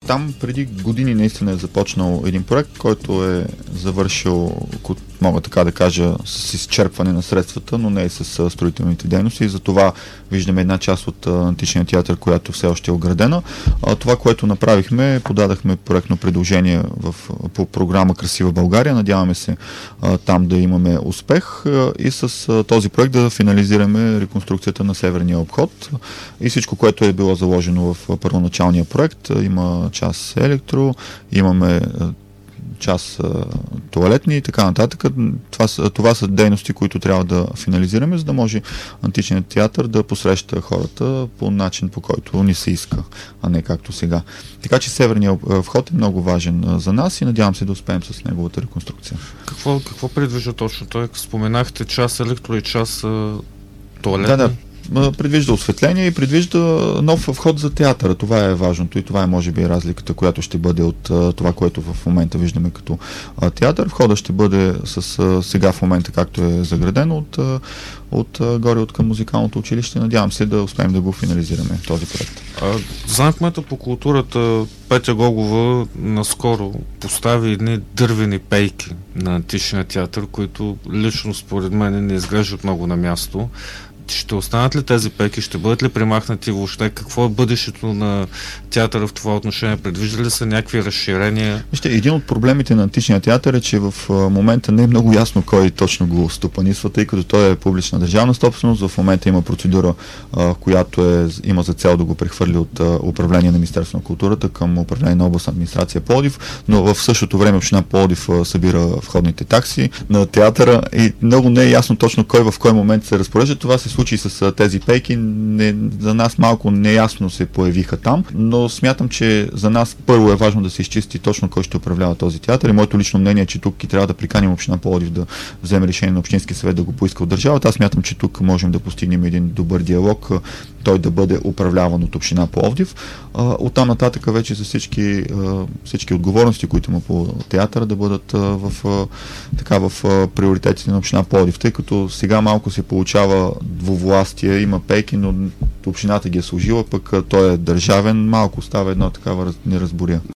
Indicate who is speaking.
Speaker 1: Там преди години наистина е започнал един проект, който е завършил, мога така да кажа, с изчерпване на средствата, но не и с строителните дейности. И затова виждаме една част от античния театър, която все още е оградена. Това, което направихме, подадахме проектно предложение по програма Красива България. Надяваме се там да имаме успех и с този проект да финализираме реконструкцията на северния обход. И всичко, което е било заложено в първоначалния проект. Има част електро, имаме част тоалетни и така нататък. Това са дейности, които трябва да финализираме, за да може античният театър да посреща хората по начин, по който ни се иска, а не както сега. Така че северният вход е много важен за нас и надявам се да успеем с неговата реконструкция.
Speaker 2: Какво предвижда точно той? Споменахте част електро и част тоалетни?
Speaker 1: Да. Предвижда осветление и предвижда нов вход за театъра. Това е важното и това е може би разликата, която ще бъде от това, което в момента виждаме като театър. Входа ще бъде сега в момента, както е заградено горе от към музикалното училище. Надявам се да успеем да го финализираме този проект.
Speaker 2: Заместник по културата Петя Гогова наскоро постави едни дървени пейки на античния театър, които лично според мен не изглеждат много на място. Ще останат ли тези пейки? Ще бъдат ли премахнати въобще? Какво е бъдещето на театъра в това отношение? Предвижда ли са някакви разширения?
Speaker 1: Вижте, един от проблемите на античния театър е, че в момента не е много ясно кой точно го стопанисва, тъй като той е публична държавна собственост. В момента има процедура, която има за цел да го прехвърли от управление на Министерството на културата към управление на областна администрация Пловдив, но в същото време община Пловдив събира входните такси на театъра и много не е ясно точно кой в кой момент се разпорежда. Това се случи с тези пейки. За нас малко неясно се появиха там, но смятам, че за нас първо е важно да се изчисти точно кой ще управлява този театър и моето лично мнение е, че тук и трябва да приканим община Пловдив да вземе решение на Общински съвет да го поиска от държавата. Аз смятам, че тук можем да постигнем един добър диалог, той да бъде управляван от община Пловдив. Оттам нататък вече за всички отговорности, които има по театъра, да бъдат в приоритетите на община Пловдив, тъй като сега малко се получава двувластие, има пейки, но общината ги е служила, пък той е държавен, малко става една такава неразбория.